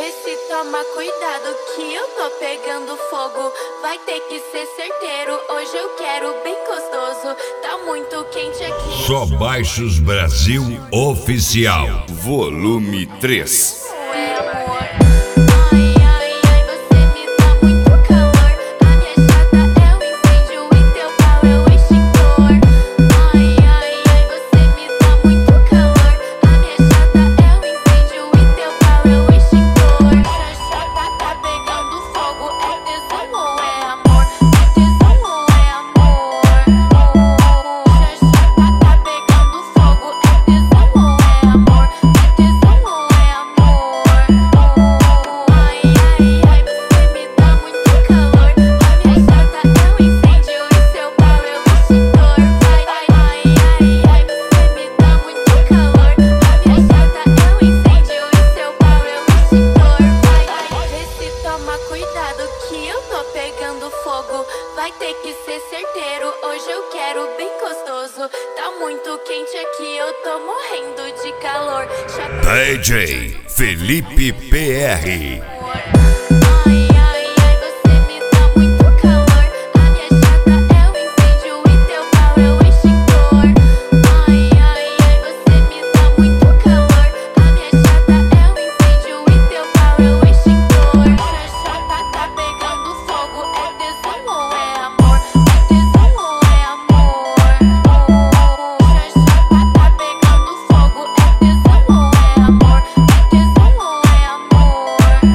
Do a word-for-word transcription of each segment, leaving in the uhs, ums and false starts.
Vê se toma cuidado que eu tô pegando fogo. Vai ter que ser certeiro, hoje eu quero bem gostoso. Tá muito quente aqui. Só Baixos Brasil Oficial, volume três. É amor. Ai, ai, ai, você me dá muito calor. A minha chata é um incêndio e teu pau é o extintor. Ai, ai, ai, você me dá muito calor. A minha chata é um incêndio e teu pau é o extintor. A chata tá pegando fogo, é tesão ou é amor? É tesão ou é amor? A chata tá pegando fogo, é tesão ou é amor? É tesão ou é amor? Ai, ai, ai, você me dá muito calor. A minha chata é um incêndio e seu pau é o extintor. Ai, ai, ai, ai, você me dá muito calor. A minha chata é um incêndio e seu pau é o extintor. Ai, ai, vê se toma cuidado que eu tô pegando fogo. Vai ter que ser certeiro, hoje eu quero bem gostoso. Tá muito quente aqui, eu tô morrendo de calor. Chata D J Felipe P R. Ai, ai, ai, você me dá muito calor. A minha chata é um incêndio e teu pau é o extintor. Ai, ai, ai, você me dá muito calor. A minha chata é um incêndio e teu pau é o extintor. A chata tá pegando fogo, é tesão ou é amor? É tesão ou é amor? A chata tá pegando fogo, é tesão ou é amor? É tesão ou é amor?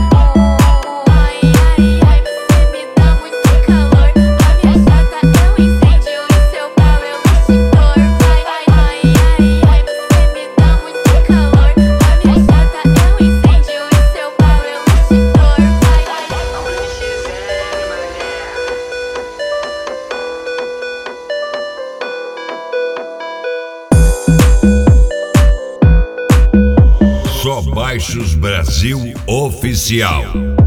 Ai, ai, ai, você me dá muito calor. A minha chata é um incêndio e seu pau é o extintor. Ai, ai, ai, ai, você me dá muito calor. A minha chata é um incêndio e seu pau é o extintor. Ai, ai, Só Baixos Brasil Oficial.